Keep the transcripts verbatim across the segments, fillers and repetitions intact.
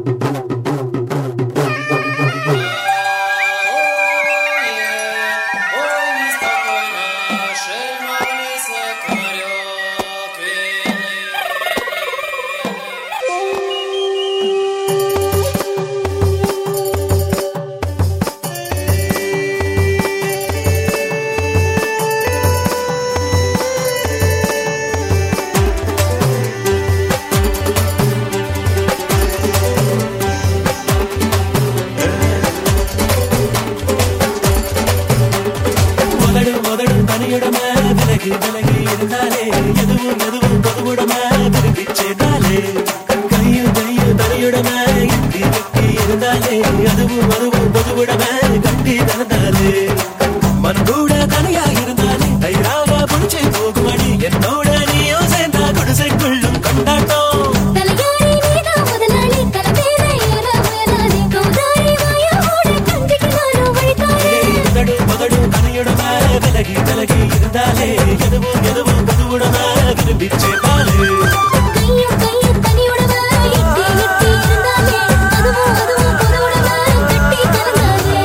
விலகி விலகி இருந்தாலே எதுவும் எதுவும் பொதுவுடமை விரும்பிச்சேதாலே கையும் கையும் தனியுடமை எட்டி எட்டி இருந்தாலே அதுவும் அதுவும் பொதுவுடமை கட்டி தந்தாலே மனதோட தனியா இருந்தாலே தயிராக புடிச்சே போகுமடி என்னோட நீயோ சேர்ந்தா குடிசைக்குள்ளும் கொண்டாட்டம் விலகி விலகி இருந்தாலே எதுவும் எதுவும் பொதுவுடமை விரும்பிச்சேதாலே கையும் கையும் தனியுடமை எட்டி எட்டி இருந்தாலே அதுவும் அதுவும் பொதுவுடமை கட்டி தந்தாலே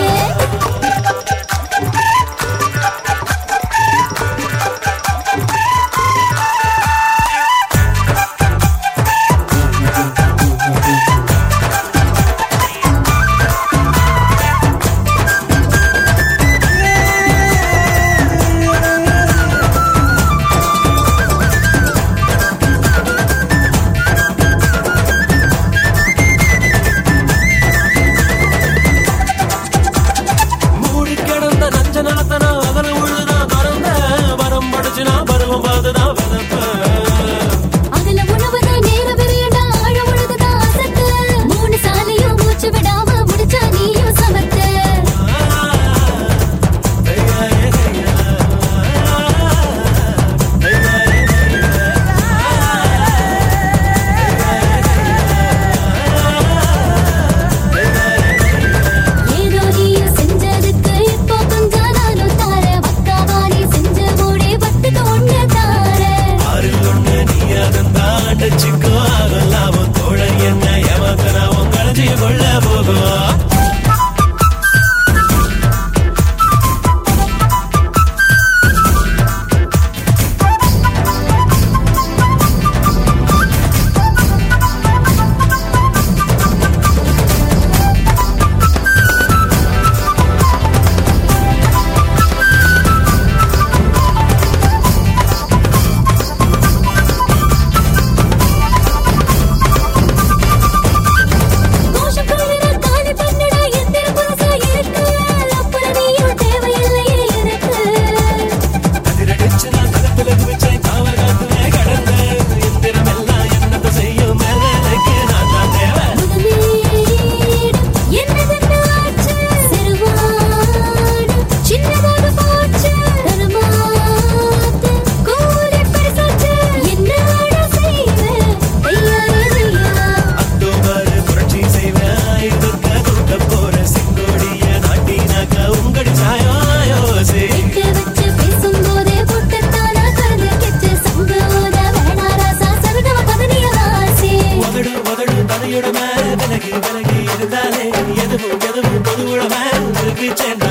விலகி விலகி இருந்தாலே எதுவும் எதுவும் பொதுவுடமை விரும்பிச்சேன்